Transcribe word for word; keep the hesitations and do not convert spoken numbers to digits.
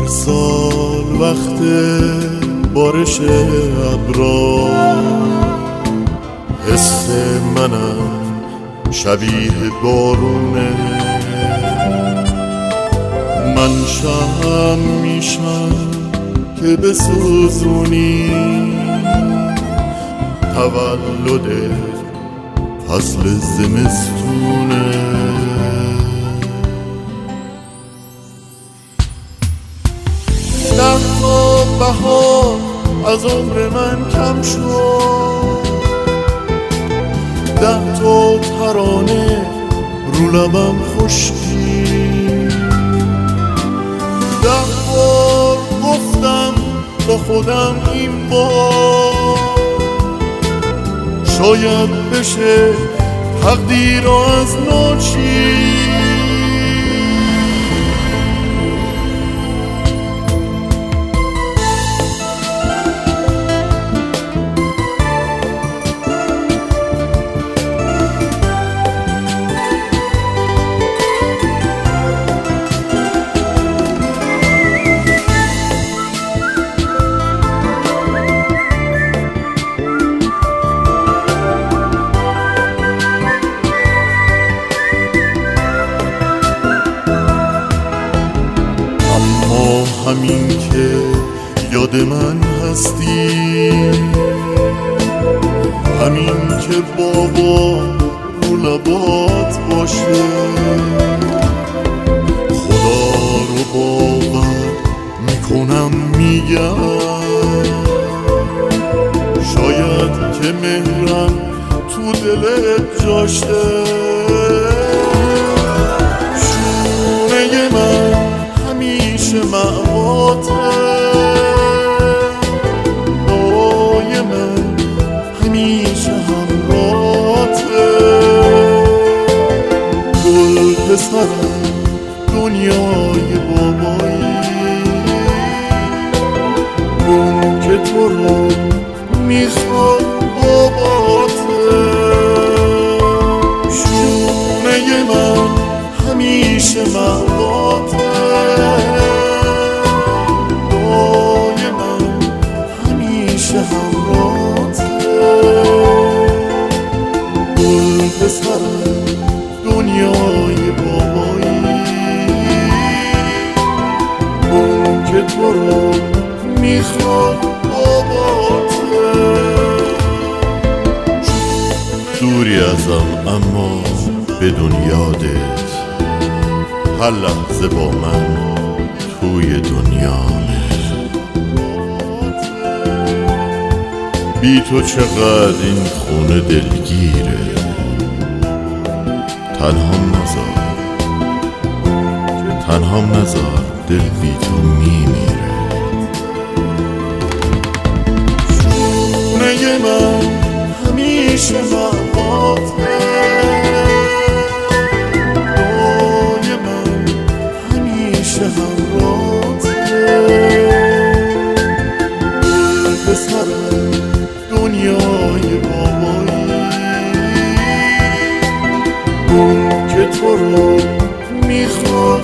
هر سال وقت بارش ابرا حس منم شبیه بارونه، من شم میشم که بسوزونی تولد فصل زمستونه. ده تا بهار از عمر من کم شد، ده تا ترانه رو لبم خشکی، ده بار گفتم با خودم این بار شاید بشه تقدیر از ناچی. همین که یاد من هستی، همین که بابا رو لبات باشه، خدا رو باور میکنم میگم شاید که مهرم تو دلت جاشه. شونه من همیشه معواته، بای من همیشه همراته، گل پسرم دنیای بابایی، اون که تو رو میخواد باباته. شونه من همیشه معواته، پسرم دنیای بابایی، اون که تو رو میخواد باباته. دوری ازم اما بدون یادت، هر لحظه با من توی دنیامه. بی تو چقدر این خونه دلگیره، تنهام نذار تنهام نذار دل بی تو میمیره. شونه من همیشه معواته، بای من همیشه همراته، پسرم دنیای بابایی، اون که تو رو میخواد